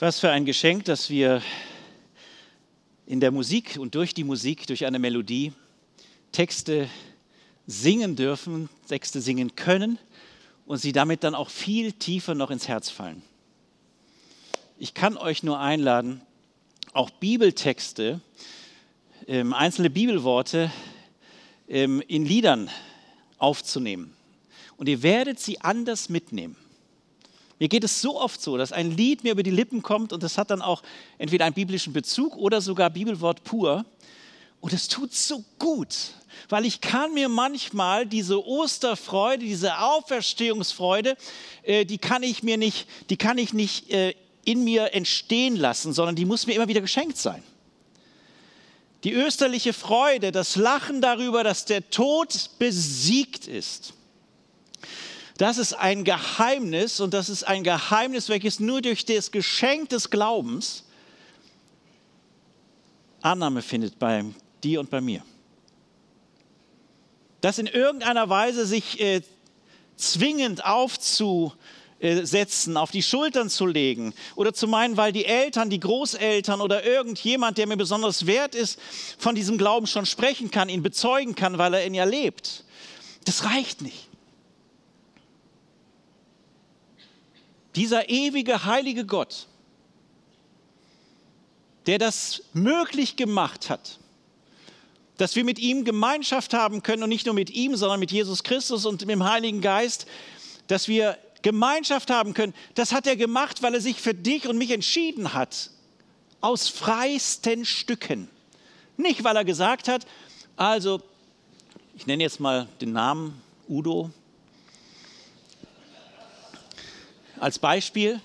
Was für ein Geschenk, dass wir in der Musik und durch die Musik, durch eine Melodie Texte singen dürfen, Texte singen können und sie damit dann auch viel tiefer noch ins Herz fallen. Ich kann euch nur einladen, auch Bibeltexte, einzelne Bibelworte in Liedern aufzunehmen. Und ihr werdet sie anders mitnehmen. Mir geht es so oft so, dass ein Lied mir über die Lippen kommt und das hat dann auch entweder einen biblischen Bezug oder sogar Bibelwort pur. Und es tut so gut, weil ich kann mir manchmal diese Osterfreude, diese Auferstehungsfreude, die kann ich nicht in mir entstehen lassen, sondern die muss mir immer wieder geschenkt sein. Die österliche Freude, das Lachen darüber, dass der Tod besiegt ist. Das ist ein Geheimnis und das ist ein Geheimnis, welches nur durch das Geschenk des Glaubens Annahme findet bei dir und bei mir. Das in irgendeiner Weise sich zwingend aufzusetzen, auf die Schultern zu legen oder zu meinen, weil die Eltern, die Großeltern oder irgendjemand, der mir besonders wert ist, von diesem Glauben schon sprechen kann, ihn bezeugen kann, weil er ihn ja lebt. Das reicht nicht. Dieser ewige, heilige Gott, der das möglich gemacht hat, dass wir mit ihm Gemeinschaft haben können und nicht nur mit ihm, sondern mit Jesus Christus und mit dem Heiligen Geist, dass wir Gemeinschaft haben können, das hat er gemacht, weil er sich für dich und mich entschieden hat, aus freiesten Stücken. Nicht, weil er gesagt hat, also, ich nenne jetzt mal den Namen Udo, als Beispiel,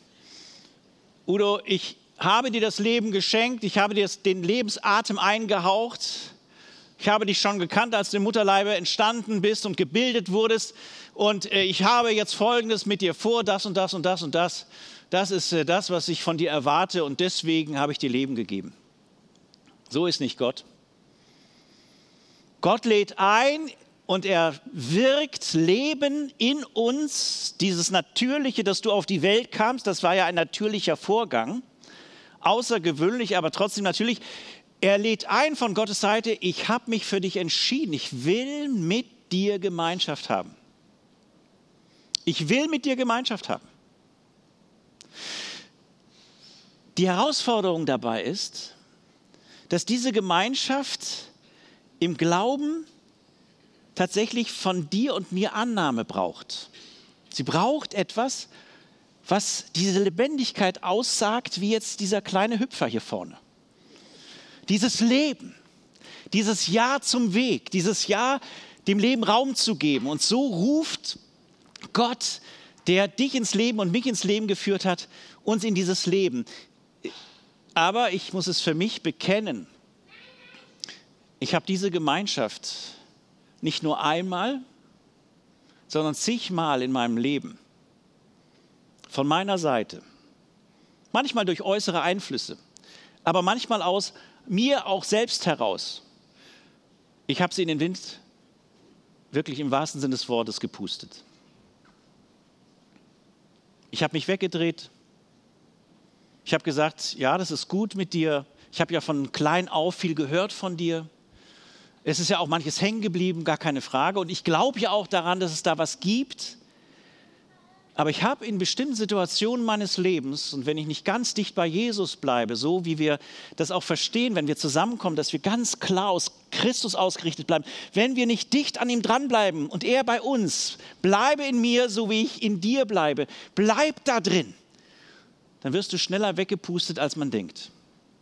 Udo, ich habe dir das Leben geschenkt, ich habe dir den Lebensatem eingehaucht, ich habe dich schon gekannt, als du im Mutterleibe entstanden bist und gebildet wurdest und ich habe jetzt Folgendes mit dir vor, das und das und das und das. Das ist das, was ich von dir erwarte und deswegen habe ich dir Leben gegeben. So ist nicht Gott. Gott lädt ein, und er wirkt Leben in uns, dieses Natürliche, dass du auf die Welt kamst, das war ja ein natürlicher Vorgang, außergewöhnlich, aber trotzdem natürlich. Er lädt ein von Gottes Seite, ich habe mich für dich entschieden, ich will mit dir Gemeinschaft haben. Ich will mit dir Gemeinschaft haben. Die Herausforderung dabei ist, dass diese Gemeinschaft im Glauben tatsächlich von dir und mir Annahme braucht. Sie braucht etwas, was diese Lebendigkeit aussagt, wie jetzt dieser kleine Hüpfer hier vorne. Dieses Leben, dieses Ja zum Weg, dieses Ja, dem Leben Raum zu geben. Und so ruft Gott, der dich ins Leben und mich ins Leben geführt hat, uns in dieses Leben. Aber ich muss es für mich bekennen, ich habe diese Gemeinschaft nicht nur einmal, sondern zigmal in meinem Leben von meiner Seite, manchmal durch äußere Einflüsse, aber manchmal aus mir auch selbst heraus. Ich habe sie in den Wind wirklich im wahrsten Sinne des Wortes gepustet. Ich habe mich weggedreht. Ich habe gesagt, ja, das ist gut mit dir. Ich habe ja von klein auf viel gehört von dir. Es ist ja auch manches hängen geblieben, gar keine Frage. Und ich glaube ja auch daran, dass es da was gibt. Aber ich habe in bestimmten Situationen meines Lebens, und wenn ich nicht ganz dicht bei Jesus bleibe, so wie wir das auch verstehen, wenn wir zusammenkommen, dass wir ganz klar aus Christus ausgerichtet bleiben, wenn wir nicht dicht an ihm dranbleiben und er bei uns, bleibe in mir, so wie ich in dir bleibe, bleib da drin, dann wirst du schneller weggepustet, als man denkt.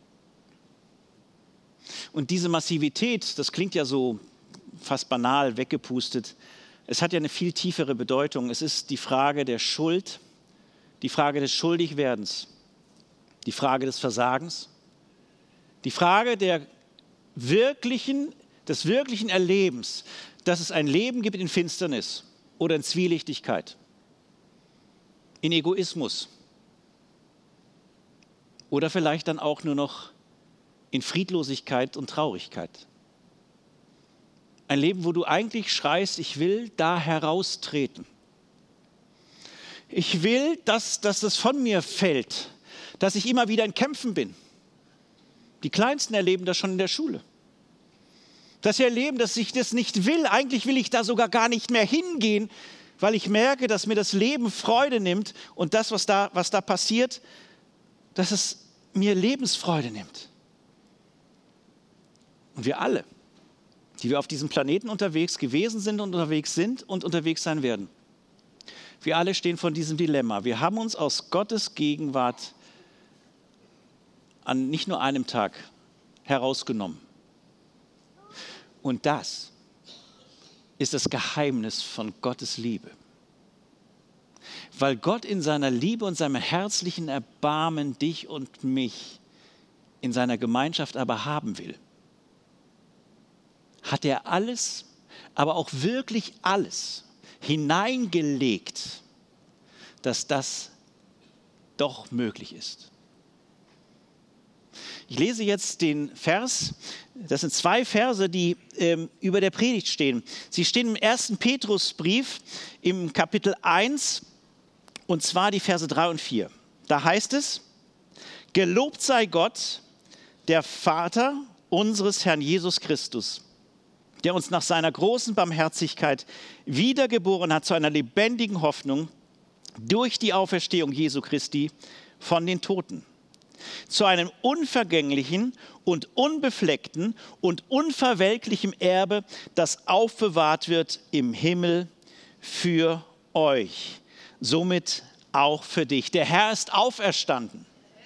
Und diese Massivität, das klingt ja so fast banal, weggepustet, es hat ja eine viel tiefere Bedeutung. Es ist die Frage der Schuld, die Frage des Schuldigwerdens, die Frage des Versagens, die Frage des wirklichen Erlebens, dass es ein Leben gibt in Finsternis oder in Zwielichtigkeit, in Egoismus oder vielleicht dann auch nur noch in Friedlosigkeit und Traurigkeit. Ein Leben, wo du eigentlich schreist, ich will da heraustreten. Ich will, dass das von mir fällt, dass ich immer wieder in Kämpfen bin. Die Kleinsten erleben das schon in der Schule. Dass sie erleben, dass ich das nicht will. Eigentlich will ich da sogar gar nicht mehr hingehen, weil ich merke, dass mir das Leben Freude nimmt und das, was da passiert, dass es mir Lebensfreude nimmt. Und wir alle, die wir auf diesem Planeten unterwegs gewesen sind und unterwegs sein werden, wir alle stehen vor diesem Dilemma. Wir haben uns aus Gottes Gegenwart an nicht nur einem Tag herausgenommen. Und das ist das Geheimnis von Gottes Liebe. Weil Gott in seiner Liebe und seinem herzlichen Erbarmen dich und mich in seiner Gemeinschaft aber haben will, hat er alles, aber auch wirklich alles hineingelegt, dass das doch möglich ist. Ich lese jetzt den Vers, das sind 2 Verse, die über der Predigt stehen. Sie stehen im 1. Petrusbrief im Kapitel 1 und zwar die Verse 3 und 4. Da heißt es, gelobt sei Gott, der Vater unseres Herrn Jesus Christus, der uns nach seiner großen Barmherzigkeit wiedergeboren hat zu einer lebendigen Hoffnung durch die Auferstehung Jesu Christi von den Toten, zu einem unvergänglichen und unbefleckten und unverwelklichem Erbe, das aufbewahrt wird im Himmel für euch, somit auch für dich. Der Herr ist auferstanden.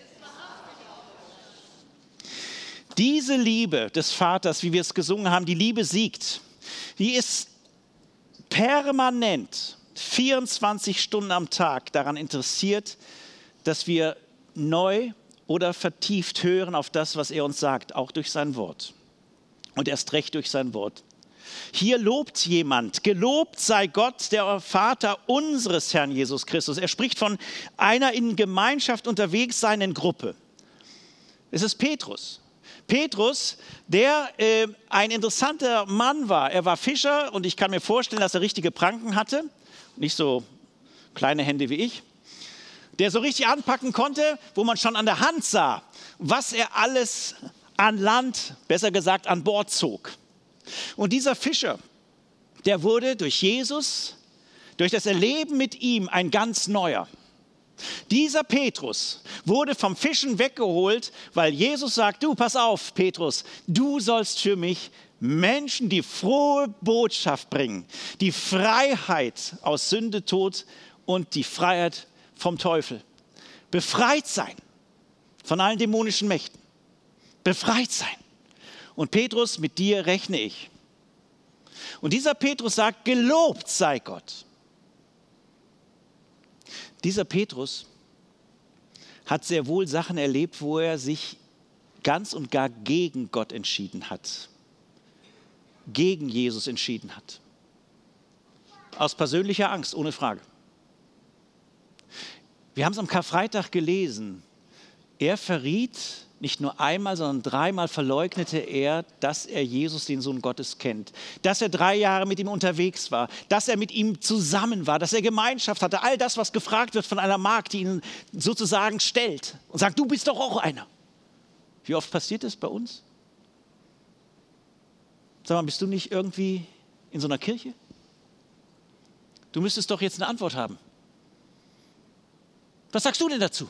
Diese Liebe des Vaters, wie wir es gesungen haben, die Liebe siegt, die ist permanent 24 Stunden am Tag daran interessiert, dass wir neu oder vertieft hören auf das, was er uns sagt, auch durch sein Wort und erst recht durch sein Wort. Hier lobt jemand, gelobt sei Gott, der Vater unseres Herrn Jesus Christus. Er spricht von einer in Gemeinschaft unterwegs seinen Gruppe. Es ist Petrus. Petrus, der ein interessanter Mann war. Er war Fischer und ich kann mir vorstellen, dass er richtige Pranken hatte, nicht so kleine Hände wie ich, der so richtig anpacken konnte, wo man schon an der Hand sah, was er alles an Land, besser gesagt an Bord zog. Und dieser Fischer, der wurde durch Jesus, durch das Erleben mit ihm ein ganz neuer. Dieser Petrus wurde vom Fischen weggeholt, weil Jesus sagt, du, pass auf, Petrus, du sollst für mich Menschen die frohe Botschaft bringen, die Freiheit aus Sünde, Tod und die Freiheit vom Teufel. Befreit sein von allen dämonischen Mächten. Befreit sein. Und Petrus, mit dir rechne ich. Und dieser Petrus sagt, gelobt sei Gott. Dieser Petrus hat sehr wohl Sachen erlebt, wo er sich ganz und gar gegen Gott entschieden hat. Gegen Jesus entschieden hat. Aus persönlicher Angst, ohne Frage. Wir haben es am Karfreitag gelesen. Er verriet, nicht nur einmal, sondern 3-mal verleugnete er, dass er Jesus, den Sohn Gottes, kennt. Dass er 3 Jahre mit ihm unterwegs war. Dass er mit ihm zusammen war. Dass er Gemeinschaft hatte. All das, was gefragt wird von einer Magd, die ihn sozusagen stellt. Und sagt, du bist doch auch einer. Wie oft passiert das bei uns? Sag mal, bist du nicht irgendwie in so einer Kirche? Du müsstest doch jetzt eine Antwort haben. Was sagst du denn dazu?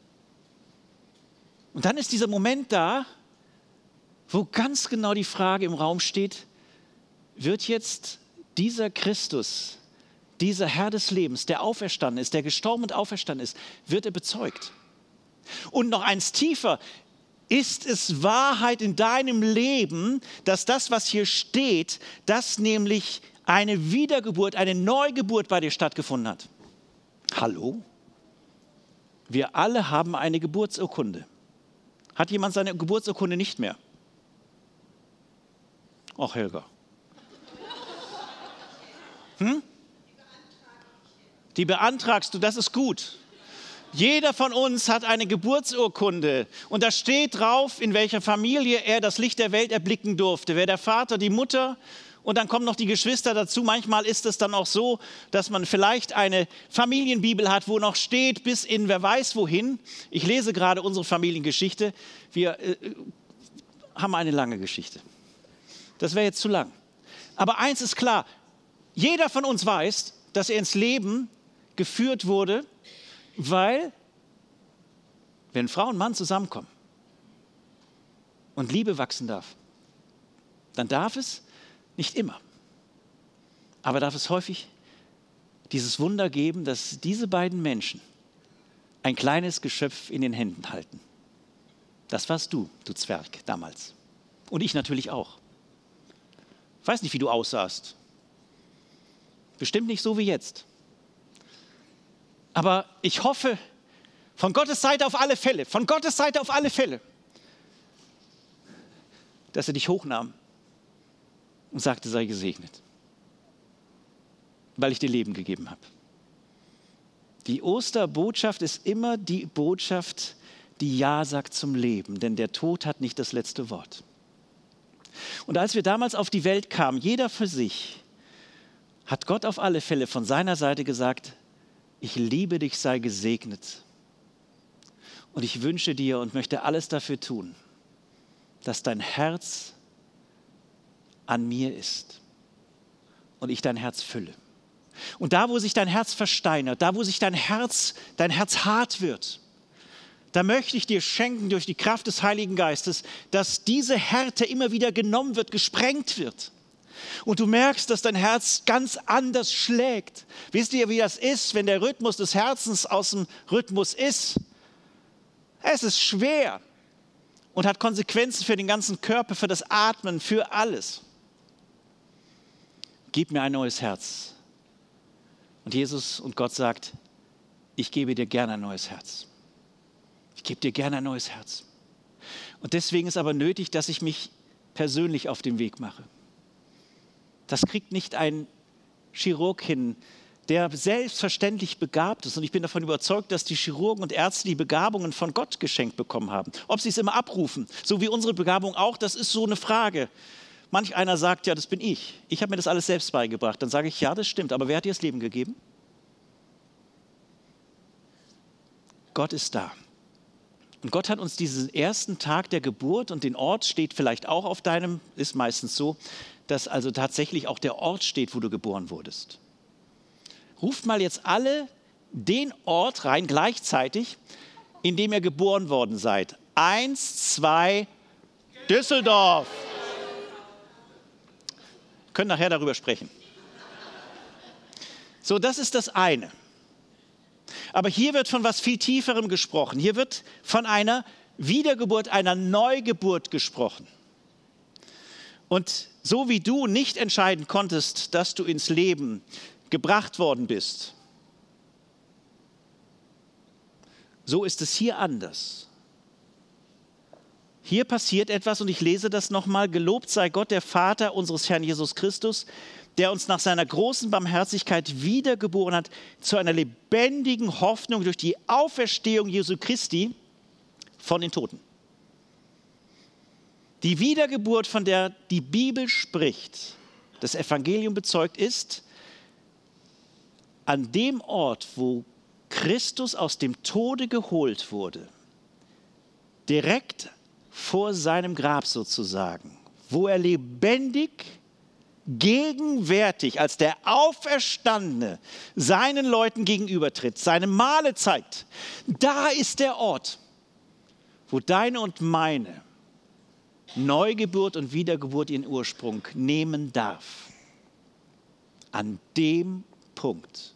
Und dann ist dieser Moment da, wo ganz genau die Frage im Raum steht, wird jetzt dieser Christus, dieser Herr des Lebens, der auferstanden ist, der gestorben und auferstanden ist, wird er bezeugt? Und noch eins tiefer, ist es Wahrheit in deinem Leben, dass das, was hier steht, dass nämlich eine Wiedergeburt, eine Neugeburt bei dir stattgefunden hat? Hallo? Wir alle haben eine Geburtsurkunde. Hat jemand seine Geburtsurkunde nicht mehr? Ach, Helga. Die beantragst du, das ist gut. Jeder von uns hat eine Geburtsurkunde und da steht drauf, in welcher Familie er das Licht der Welt erblicken durfte. Wer der Vater, die Mutter Und dann kommen noch die Geschwister dazu. Manchmal ist es dann auch so, dass man vielleicht eine Familienbibel hat, wo noch steht, bis in wer weiß wohin. Ich lese gerade unsere Familiengeschichte. Wir haben eine lange Geschichte. Das wäre jetzt zu lang. Aber eins ist klar, jeder von uns weiß, dass er ins Leben geführt wurde, weil, wenn Frau und Mann zusammenkommen und Liebe wachsen darf, dann darf es nicht immer, aber darf es häufig dieses Wunder geben, dass diese beiden Menschen ein kleines Geschöpf in den Händen halten. Das warst du Zwerg, damals. Und ich natürlich auch. Ich weiß nicht, wie du aussahst. Bestimmt nicht so wie jetzt. Aber ich hoffe, von Gottes Seite auf alle Fälle, dass er dich hochnahm und sagte, sei gesegnet, weil ich dir Leben gegeben habe. Die Osterbotschaft ist immer die Botschaft, die Ja sagt zum Leben, denn der Tod hat nicht das letzte Wort. Und als wir damals auf die Welt kamen, jeder für sich, hat Gott auf alle Fälle von seiner Seite gesagt, ich liebe dich, sei gesegnet. Und ich wünsche dir und möchte alles dafür tun, dass dein Herz an mir ist und ich dein Herz fülle. Und da, wo sich dein Herz versteinert, da, wo sich dein Herz hart wird, da möchte ich dir schenken durch die Kraft des Heiligen Geistes, dass diese Härte immer wieder genommen wird, gesprengt wird. Und du merkst, dass dein Herz ganz anders schlägt. Wisst ihr, wie das ist, wenn der Rhythmus des Herzens aus dem Rhythmus ist? Es ist schwer und hat Konsequenzen für den ganzen Körper, für das Atmen, für alles. Gib mir ein neues Herz. Und Jesus und Gott sagt, ich gebe dir gerne ein neues Herz. Ich gebe dir gerne ein neues Herz. Und deswegen ist aber nötig, dass ich mich persönlich auf den Weg mache. Das kriegt nicht ein Chirurg hin, der selbstverständlich begabt ist. Und ich bin davon überzeugt, dass die Chirurgen und Ärzte die Begabungen von Gott geschenkt bekommen haben. Ob sie es immer abrufen, so wie unsere Begabung auch, das ist so eine Frage. Manch einer sagt, ja, das bin ich. Ich habe mir das alles selbst beigebracht. Dann sage ich, ja, das stimmt. Aber wer hat dir das Leben gegeben? Gott ist da. Und Gott hat uns diesen ersten Tag der Geburt und den Ort steht vielleicht auch auf deinem, ist meistens so, dass also tatsächlich auch der Ort steht, wo du geboren wurdest. Ruft mal jetzt alle den Ort rein gleichzeitig, in dem ihr geboren worden seid. 1, 2, Düsseldorf. Wir können nachher darüber sprechen. So, das ist das eine. Aber hier wird von was viel Tieferem gesprochen. Hier wird von einer Wiedergeburt, einer Neugeburt gesprochen. Und so wie du nicht entscheiden konntest, dass du ins Leben gebracht worden bist, so ist es hier anders. Hier passiert etwas und ich lese das nochmal. Gelobt sei Gott, der Vater unseres Herrn Jesus Christus, der uns nach seiner großen Barmherzigkeit wiedergeboren hat zu einer lebendigen Hoffnung durch die Auferstehung Jesu Christi von den Toten. Die Wiedergeburt, von der die Bibel spricht, das Evangelium bezeugt, ist an dem Ort, wo Christus aus dem Tode geholt wurde, direkt vor seinem Grab sozusagen, wo er lebendig, gegenwärtig als der Auferstandene seinen Leuten gegenübertritt, seine Male zeigt. Da ist der Ort, wo deine und meine Neugeburt und Wiedergeburt ihren Ursprung nehmen darf. An dem Punkt.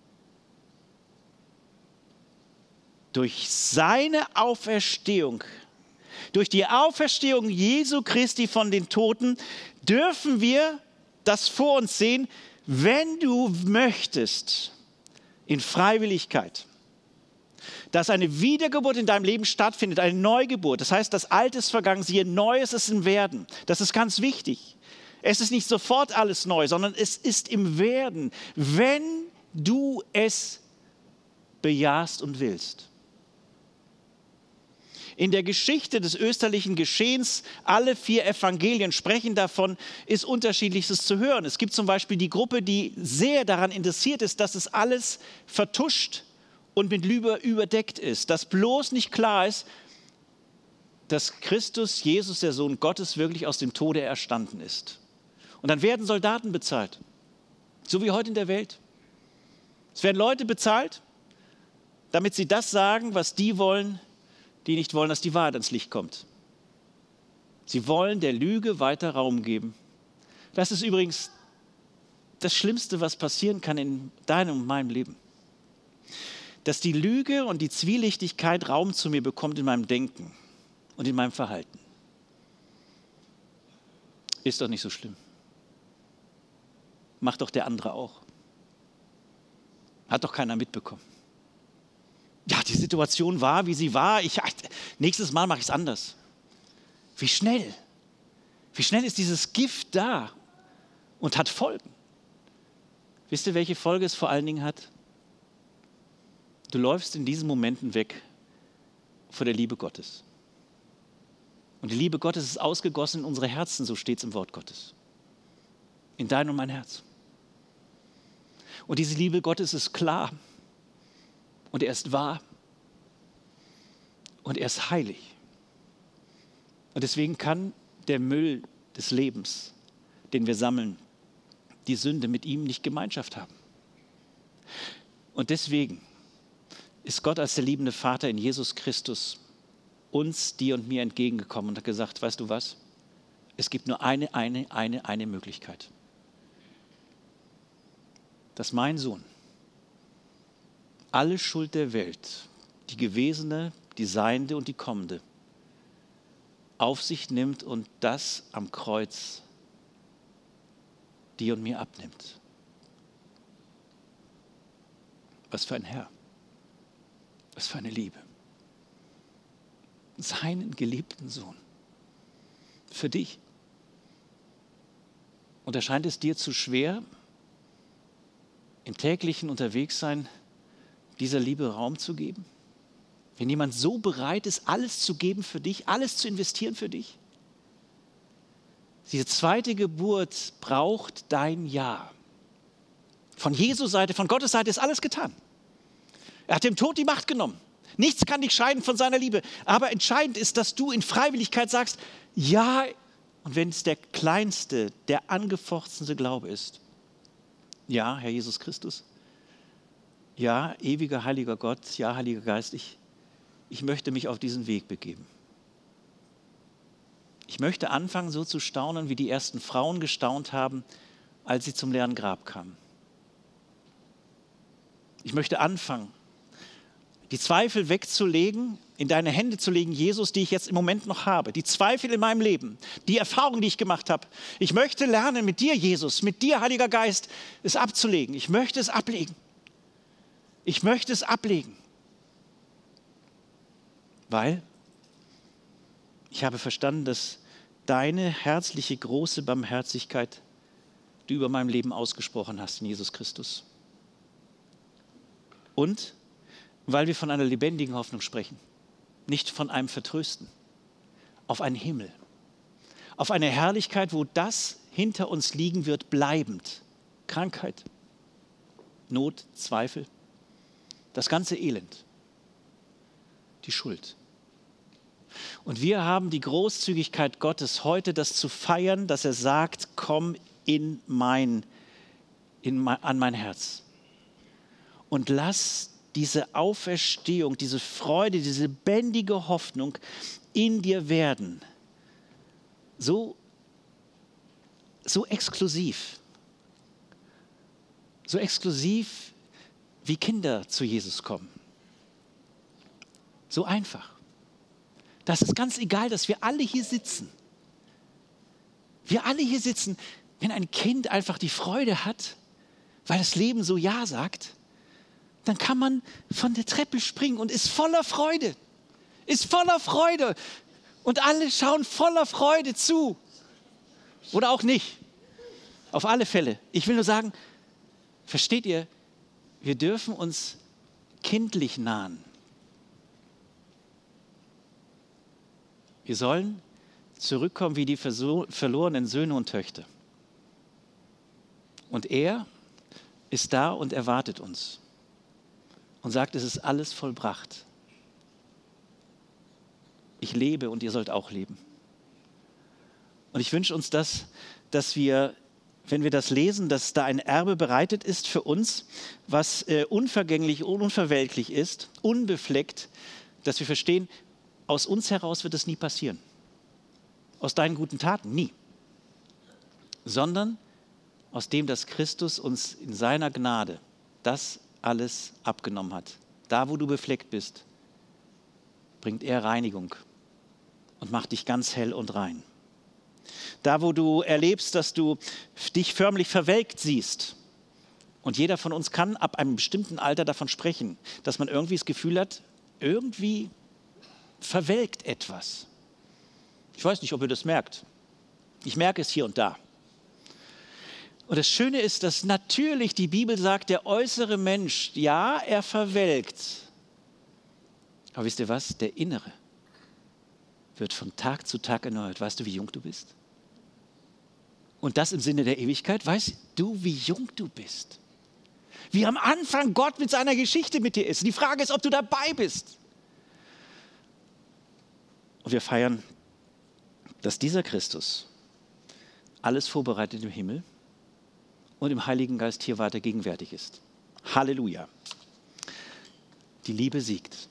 Durch seine Auferstehung, durch die Auferstehung Jesu Christi von den Toten, dürfen wir das vor uns sehen, wenn du möchtest, in Freiwilligkeit, dass eine Wiedergeburt in deinem Leben stattfindet, eine Neugeburt. Das heißt, das Alte ist vergangen, siehe, Neues ist im Werden. Das ist ganz wichtig. Es ist nicht sofort alles neu, sondern es ist im Werden, wenn du es bejahst und willst. In der Geschichte des österlichen Geschehens, alle 4 Evangelien sprechen davon, ist Unterschiedliches zu hören. Es gibt zum Beispiel die Gruppe, die sehr daran interessiert ist, dass es alles vertuscht und mit Lüge überdeckt ist, dass bloß nicht klar ist, dass Christus, Jesus, der Sohn Gottes, wirklich aus dem Tode erstanden ist. Und dann werden Soldaten bezahlt, so wie heute in der Welt. Es werden Leute bezahlt, damit sie das sagen, was die wollen, die nicht wollen, dass die Wahrheit ans Licht kommt. Sie wollen der Lüge weiter Raum geben. Das ist übrigens das Schlimmste, was passieren kann in deinem und meinem Leben. Dass die Lüge und die Zwielichtigkeit Raum zu mir bekommt in meinem Denken und in meinem Verhalten. Ist doch nicht so schlimm. Macht doch der andere auch. Hat doch keiner mitbekommen. Ja, die Situation war, wie sie war. Nächstes Mal mache ich es anders. Wie schnell ist dieses Gift da und hat Folgen. Wisst ihr, welche Folge es vor allen Dingen hat? Du läufst in diesen Momenten weg vor der Liebe Gottes. Und die Liebe Gottes ist ausgegossen in unsere Herzen, so steht es im Wort Gottes. In dein und mein Herz. Und diese Liebe Gottes ist klar. Und er ist wahr. Und er ist heilig. Und deswegen kann der Müll des Lebens, den wir sammeln, die Sünde mit ihm nicht Gemeinschaft haben. Und deswegen ist Gott als der liebende Vater in Jesus Christus uns, dir und mir entgegengekommen und hat gesagt, weißt du was? Es gibt nur eine Möglichkeit. Dass mein Sohn alle Schuld der Welt, die gewesene, die seiende und die kommende, auf sich nimmt und das am Kreuz dir und mir abnimmt. Was für ein Herr. Was für eine Liebe. Seinen geliebten Sohn. Für dich. Und erscheint es dir zu schwer, im täglichen Unterwegssein dieser Liebe Raum zu geben? Wenn jemand so bereit ist, alles zu geben für dich, alles zu investieren für dich? Diese zweite Geburt braucht dein Ja. Von Jesu Seite, von Gottes Seite ist alles getan. Er hat dem Tod die Macht genommen. Nichts kann dich scheiden von seiner Liebe. Aber entscheidend ist, dass du in Freiwilligkeit sagst, ja, und wenn es der kleinste, der angefochtenste Glaube ist, ja, Herr Jesus Christus, ja, ewiger, heiliger Gott, ja, Heiliger Geist, ich möchte mich auf diesen Weg begeben. Ich möchte anfangen, so zu staunen, wie die ersten Frauen gestaunt haben, als sie zum leeren Grab kamen. Ich möchte anfangen, die Zweifel wegzulegen, in deine Hände zu legen, Jesus, die ich jetzt im Moment noch habe. Die Zweifel in meinem Leben, die Erfahrungen, die ich gemacht habe. Ich möchte lernen, mit dir, Jesus, mit dir, Heiliger Geist, es abzulegen. Ich möchte es ablegen. Ich möchte es ablegen. Weil ich habe verstanden, dass deine herzliche, große Barmherzigkeit du über meinem Leben ausgesprochen hast in Jesus Christus. Und weil wir von einer lebendigen Hoffnung sprechen, nicht von einem Vertrösten, auf einen Himmel, auf eine Herrlichkeit, wo das hinter uns liegen wird, bleibend. Krankheit, Not, Zweifel, das ganze Elend, die Schuld. Und wir haben die Großzügigkeit Gottes, heute das zu feiern, dass er sagt, komm an mein Herz und lass diese Auferstehung, diese Freude, diese lebendige Hoffnung in dir werden. So exklusiv. So exklusiv, wie Kinder zu Jesus kommen. So einfach. Das ist ganz egal, dass wir alle hier sitzen. Wir alle hier sitzen, wenn ein Kind einfach die Freude hat, weil das Leben so Ja sagt, dann kann man von der Treppe springen und ist voller Freude. Ist voller Freude. Und alle schauen voller Freude zu. Oder auch nicht. Auf alle Fälle. Ich will nur sagen, versteht ihr, wir dürfen uns kindlich nahen. Wir sollen zurückkommen wie die verlorenen Söhne und Töchter. Und er ist da und erwartet uns und sagt, es ist alles vollbracht. Ich lebe und ihr sollt auch leben. Und ich wünsche uns das, dass wir, wenn wir das lesen, dass da ein Erbe bereitet ist für uns, was unvergänglich, unverwelklich ist, unbefleckt, dass wir verstehen, aus uns heraus wird es nie passieren. Aus deinen guten Taten nie. Sondern aus dem, dass Christus uns in seiner Gnade das alles abgenommen hat. Da, wo du befleckt bist, bringt er Reinigung und macht dich ganz hell und rein. Da, wo du erlebst, dass du dich förmlich verwelkt siehst, und jeder von uns kann ab einem bestimmten Alter davon sprechen, dass man irgendwie das Gefühl hat, irgendwie verwelkt etwas. Ich weiß nicht, ob ihr das merkt. Ich merke es hier und da. Und das Schöne ist, dass natürlich die Bibel sagt, der äußere Mensch, ja, er verwelkt. Aber wisst ihr was? Der Innere wird von Tag zu Tag erneuert. Weißt du, wie jung du bist? Und das im Sinne der Ewigkeit. Weißt du, wie jung du bist? Wie am Anfang Gott mit seiner Geschichte mit dir ist. Die Frage ist, ob du dabei bist. Und wir feiern, dass dieser Christus alles vorbereitet im Himmel und im Heiligen Geist hier weiter gegenwärtig ist. Halleluja. Die Liebe siegt.